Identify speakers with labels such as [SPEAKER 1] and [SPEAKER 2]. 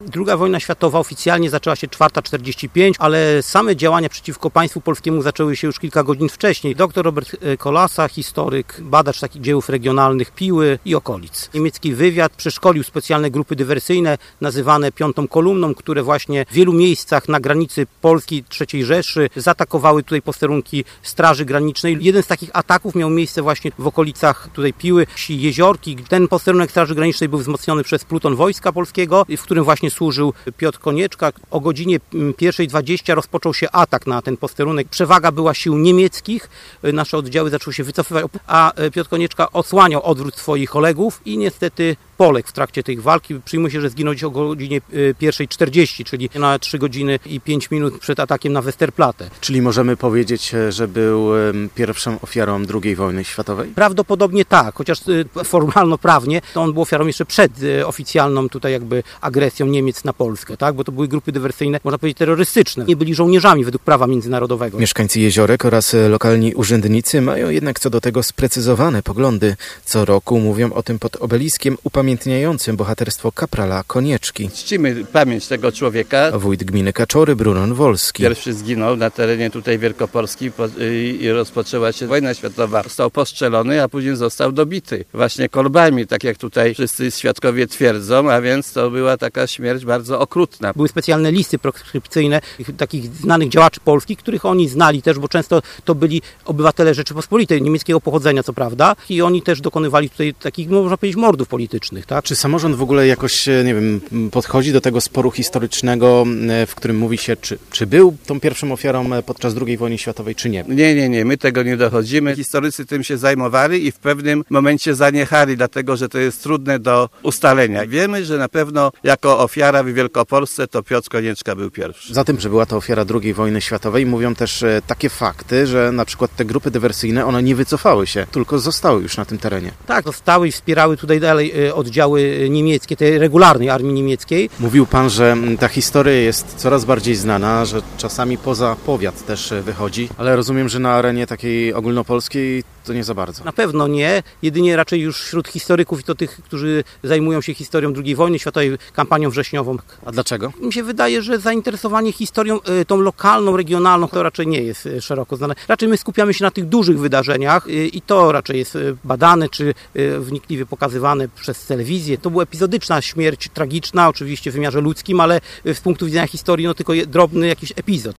[SPEAKER 1] II wojna światowa oficjalnie zaczęła się 4:45, ale same działania przeciwko państwu polskiemu zaczęły się już kilka godzin wcześniej. Dr Robert Kolasa, historyk, badacz takich dziejów regionalnych Piły i okolic. Niemiecki wywiad przeszkolił specjalne grupy dywersyjne nazywane Piątą Kolumną, które właśnie w wielu miejscach na granicy Polski III Rzeszy zaatakowały tutaj posterunki Straży Granicznej. Jeden z takich ataków miał miejsce właśnie w okolicach tutaj Piły, wsi Jeziorki. Ten posterunek Straży Granicznej był wzmocniony przez pluton Wojska Polskiego, w którym właśnie służył Piotr Konieczka. O godzinie 1:20 rozpoczął się atak na ten posterunek. Przewaga była sił niemieckich. Nasze oddziały zaczęły się wycofywać, a Piotr Konieczka osłaniał odwrót swoich kolegów i niestety poległ w trakcie tej walki. Przyjmuje się, że zginął o godzinie 1:40, czyli na 3 godziny i 5 minut przed atakiem na Westerplatte.
[SPEAKER 2] Czyli możemy powiedzieć, że był pierwszą ofiarą II wojny światowej?
[SPEAKER 1] Prawdopodobnie tak, chociaż formalno-prawnie to on był ofiarą jeszcze przed oficjalną tutaj jakby agresją Niemiec na Polskę, tak? Bo to były grupy dywersyjne, można powiedzieć terrorystyczne. Nie byli żołnierzami według prawa międzynarodowego.
[SPEAKER 2] Mieszkańcy Jeziorek oraz lokalni urzędnicy mają jednak co do tego sprecyzowane poglądy. Co roku mówią o tym pod obeliskiem upamiętniającym bohaterstwo kaprala Konieczki.
[SPEAKER 3] Czcimy pamięć tego człowieka.
[SPEAKER 2] Wójt gminy Kaczory, Brunon Wolski.
[SPEAKER 3] Pierwszy zginął na terenie tutaj Wielkopolski i rozpoczęła się wojna światowa. Został postrzelony, a później został dobity właśnie kolbami, tak jak tutaj wszyscy świadkowie twierdzą, a więc to była taka śmierć bardzo okrutna.
[SPEAKER 1] Były specjalne listy proskrypcyjne takich znanych działaczy polskich, których oni znali też, bo często to byli obywatele Rzeczypospolitej, niemieckiego pochodzenia co prawda, i oni też dokonywali tutaj takich, można powiedzieć, mordów politycznych. Tak?
[SPEAKER 2] Czy samorząd w ogóle jakoś, nie wiem, podchodzi do tego sporu historycznego, w którym mówi się, czy był tą pierwszą ofiarą podczas II wojny światowej, czy nie?
[SPEAKER 3] Nie, my tego nie dochodzimy. Historycy tym się zajmowali i w pewnym momencie zaniechali, dlatego że to jest trudne do ustalenia. Wiemy, że na pewno jako ofiara w Wielkopolsce to Piotr Konieczka był pierwszy.
[SPEAKER 2] Za tym, że była to ofiara II wojny światowej, mówią też takie fakty, że na przykład te grupy dywersyjne, one nie wycofały się, tylko zostały już na tym terenie.
[SPEAKER 1] Tak, zostały i wspierały tutaj dalej oddziały niemieckie, tej regularnej armii niemieckiej.
[SPEAKER 2] Mówił pan, że ta historia jest coraz bardziej znana, że czasami poza powiat też wychodzi, ale rozumiem, że na arenie takiej ogólnopolskiej to nie za bardzo.
[SPEAKER 1] Na pewno nie, jedynie raczej już wśród historyków i to tych, którzy zajmują się historią II wojny światowej, kampanią wrześniową.
[SPEAKER 2] A dlaczego?
[SPEAKER 1] Mi się wydaje, że zainteresowanie historią tą lokalną, regionalną to raczej nie jest szeroko znane. Raczej my skupiamy się na tych dużych wydarzeniach i to raczej jest badane czy wnikliwie pokazywane przez telewizję. To była epizodyczna śmierć, tragiczna, oczywiście w wymiarze ludzkim, ale z punktu widzenia historii no tylko drobny jakiś epizod.